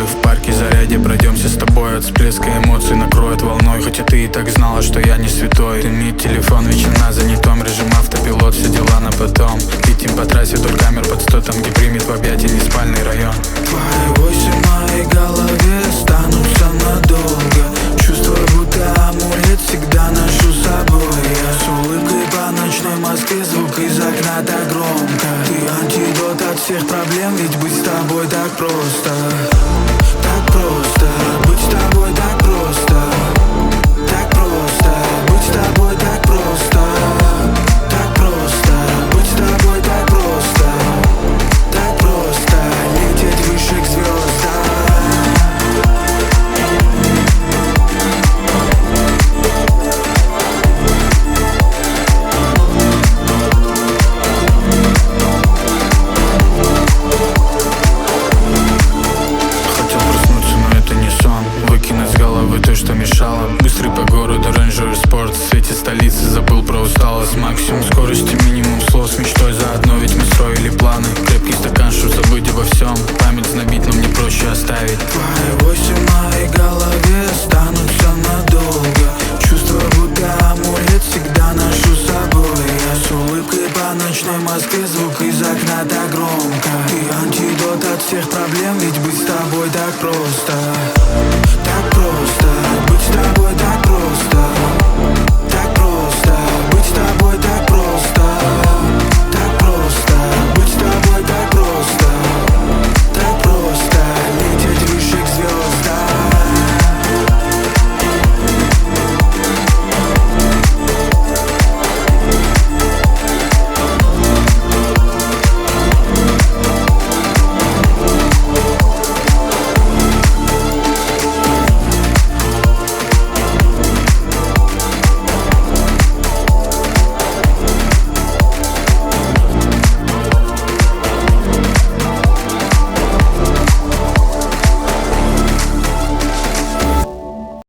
в парке заряде, пройдемся с тобой от всплеска эмоций, накроет волной. Хотя ты и так знала, что я не святой. Дымит телефон вечно на занятом, режим автопилот, все дела на потом. Летим по трассе вдоль камер под 100, там где примет в объятия неспальный район. Твои войсы в моей голове останутся надолго. Чувство, будто амулет всегда ношу с собой. Я с улыбкой по ночной Москве, звук из окна так громко. Ты антидот от всех проблем, ведь быть с тобой так просто. Так просто, быть с тобой так просто. Так просто, быть с тобой так просто. Так просто, быть с тобой так просто. Так просто, лететь выше к звездам. Хотел проснуться, но это не сон. Выкинуть с головы то, что мешало. Быстрый по городу Range Rover Sport. В свете столицы забыл про усталость. Максимум скорости, минимум слов. С мечтой заодно, ведь мы строили планы. Крепкий стакан, чтоб забыть обо всем. Память знобит, но мне проще оставить. Твои войсы в моей голове останутся надолго. Чувство, будто амулет всегда ношу с собой. Я с улыбкой по ночной Москве, звук из окна так громко. Ты антидот от всех проблем, ведь быть с тобой так просто.